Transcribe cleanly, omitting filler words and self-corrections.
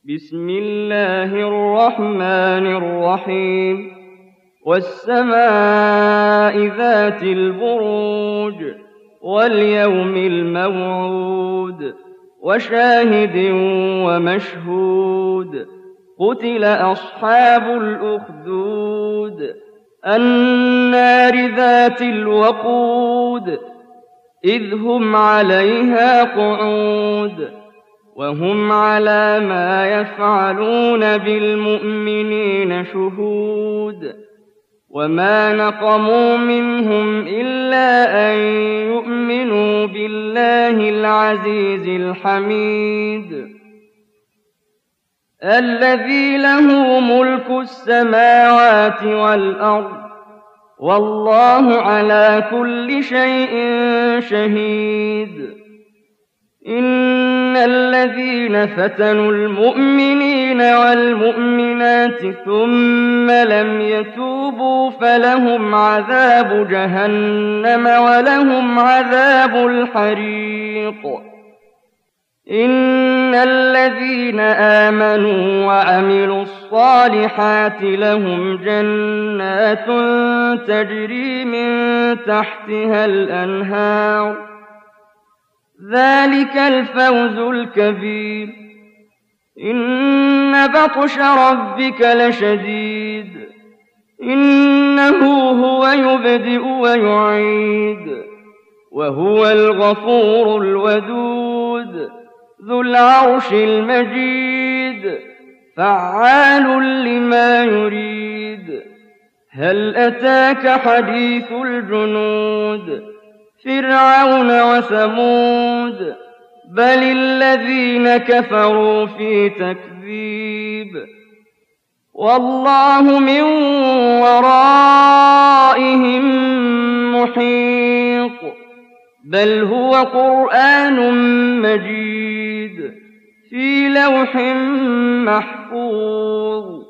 بسم الله الرحمن الرحيم والسماء ذات البروج واليوم الموعود وشاهد ومشهود قتل أصحاب الأخدود النار ذات الوقود إذ هم عليها قعود وهم على ما يفعلون بالمؤمنين شهود وما نقموا منهم إلا أن يؤمنوا بالله العزيز الحميد الذي له ملك السماوات والأرض والله على كل شيء شهيد إن الذين فتنوا المؤمنين والمؤمنات ثم لم يتوبوا فلهم عذاب جهنم ولهم عذاب الحريق إن الذين آمنوا وعملوا الصالحات لهم جنات تجري من تحتها الأنهار ذلك الفوز الكبير إن بطش ربك لشديد إنه هو يبدئ ويعيد وهو الغفور الودود ذو العرش المجيد فعال لما يريد هل أتاك حديث الجنود فرعون وثمود بل الذين كفروا في تكذيب والله من ورائهم محيط بل هو قرآن مجيد في لوح محفوظ